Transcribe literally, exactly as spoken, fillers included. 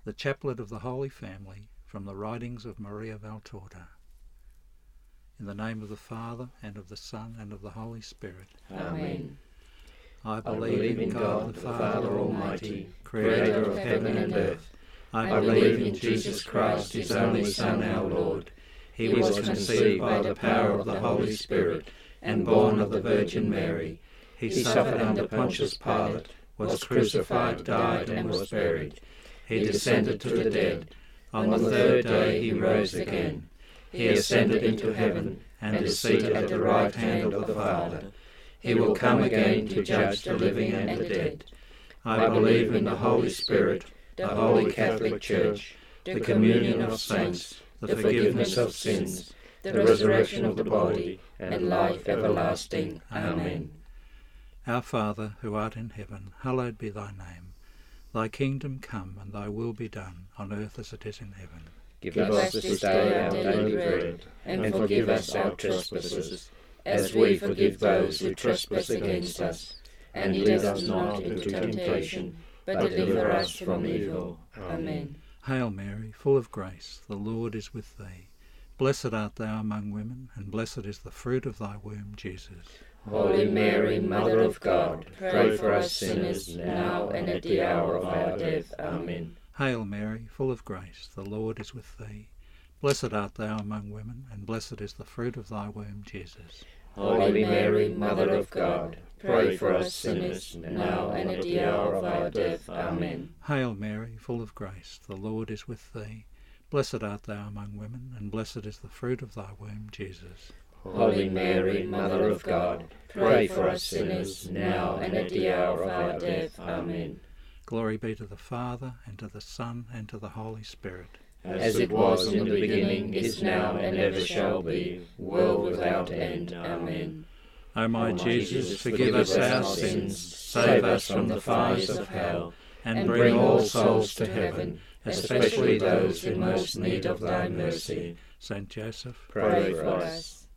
the Chaplet of the Holy Family, from the writings of Maria Valtorta. In the name of the Father, and of the Son, and of the Holy Spirit. Amen. I I believe in God, the Father Almighty, creator of heaven and earth. I believe in Jesus Christ, his only Son, our Lord. He was conceived by the power of the Holy Spirit and born of the Virgin Mary. He suffered under Pontius Pilate, was crucified, died, and was buried. He descended to the dead. On the third day he rose again. He ascended into heaven and is seated at the right hand of the Father. He will come again to judge the living and the dead. I believe in the Holy Spirit, the Holy Catholic Church, the communion of saints, the forgiveness of sins, the resurrection of the body, and life everlasting. Amen. Our Father, who art in heaven, hallowed be thy name. Thy kingdom come, and thy will be done, on earth as it is in heaven. Give us this day our daily bread, and forgive us our trespasses, as we forgive those who trespass against us. And lead us not into temptation, but deliver us from evil. Amen. Hail Mary, full of grace, the Lord is with thee. Blessed art thou among women, and blessed is the fruit of thy womb, Jesus. Holy Mary, Mother of God, pray for us sinners, now and at the hour of our death. Amen. Hail Mary, full of grace, the Lord is with thee. Blessed art thou among women, and blessed is the fruit of thy womb, Jesus. Holy Mary, Mother of God, pray for us sinners, now and at the hour of our death. Amen. Hail Mary, full of grace, the Lord is with thee. Blessed art thou among women, and blessed is the fruit of thy womb, Jesus. Holy Mary, Mother of God, pray for us sinners, now and at the hour of our death. Amen. Glory be to the Father, and to the Son, and to the Holy Spirit. As it was in the beginning, is now, and ever shall be, world without end. Amen. O my Jesus, forgive us our sins, save us from the fires of hell, and bring all souls to heaven, especially those in most need of thy mercy. Saint Joseph, pray for us.